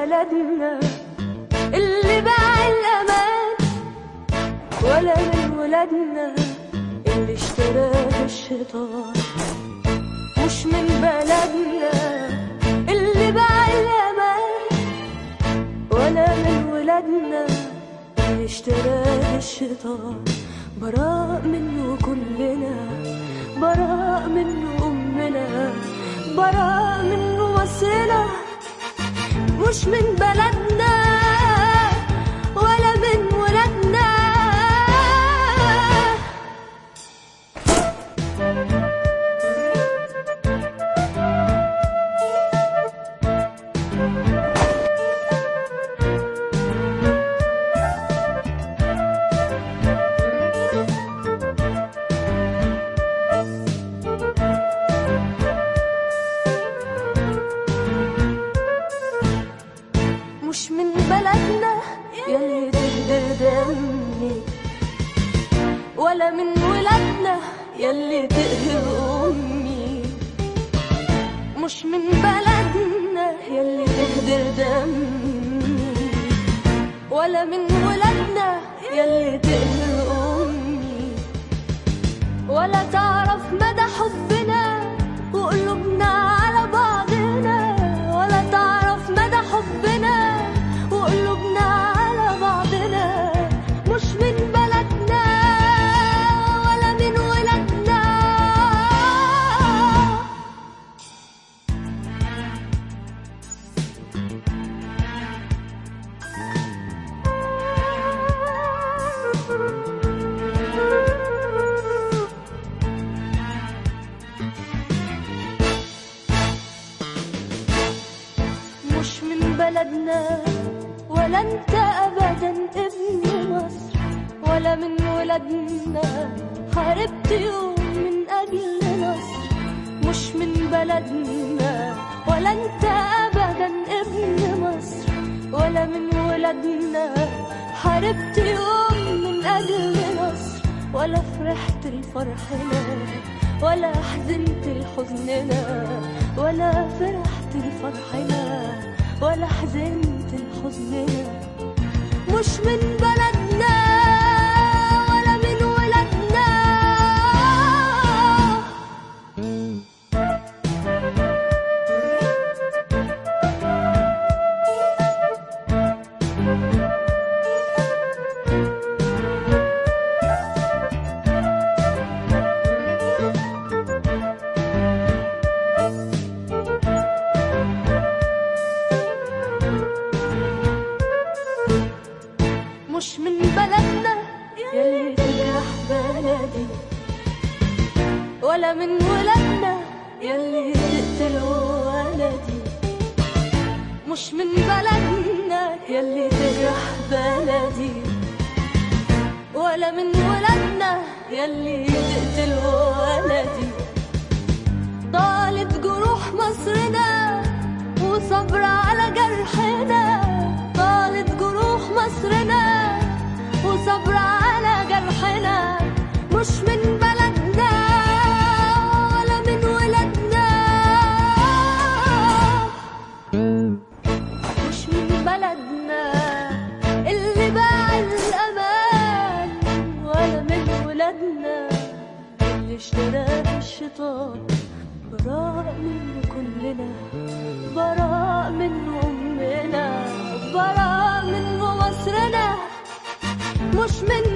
بلدنا اللي باع الأمان، ولا من ولادنا اللي اشتراه الشيطان. مش من بلدنا اللي باع الأمان، ولا من ولادنا اللي اشتراه الشيطان. براء منه كلنا، براء منه أمنا، براء منه مصرنا. مش من بلدنا ولا من ولادنا. مش من بلدنا يلي تهدر دمي، ولا من ولادنا يلي تقهر أمي. مش من بلدنا يلي تهدر دمي، ولا من ولادنا يلي تقهر أمي. ولا تعرف مدى حبنا وقلوبنا على بعضنا، ولا تعرف مدى حبنا وقلوبنا على بعضنا. مش من بلدنا ولا من ولادنا. مش من بلدنا ولا انت ابدا ابن مصر، ولا من ولادنا حاربت يوم من اجل نصر. مش من بلدنا ولا انت ابدا ابن مصر، ولا من ولادنا حاربت يوم من اجل نصر. ولا فرحت لفرحنا ولا حزنت لحزننا، ولا فرحت لفرحنا ولا حزنت لحزننا. مش من بلدنا ولا من ولادنا. مش من بلدنا يلي تجرح بلدي، ولا من ولادنا يلي تقتل ولدي. مش من بلدنا يلي تجرح بلدي، ولا من ولادنا يلي تقتل ولدي. طالت جروح مصرنا وصبر على جرحنا، طالت جروح مصرنا وصبر على جرحنا. مش من بلدنا ولا من ولادنا. مش من بلدنا اللي باع الأمان، ولا من ولادنا اللي اشتراه الشيطان. براء منه كلنا، براء منه أمنا، براء منه مصرنا. مش من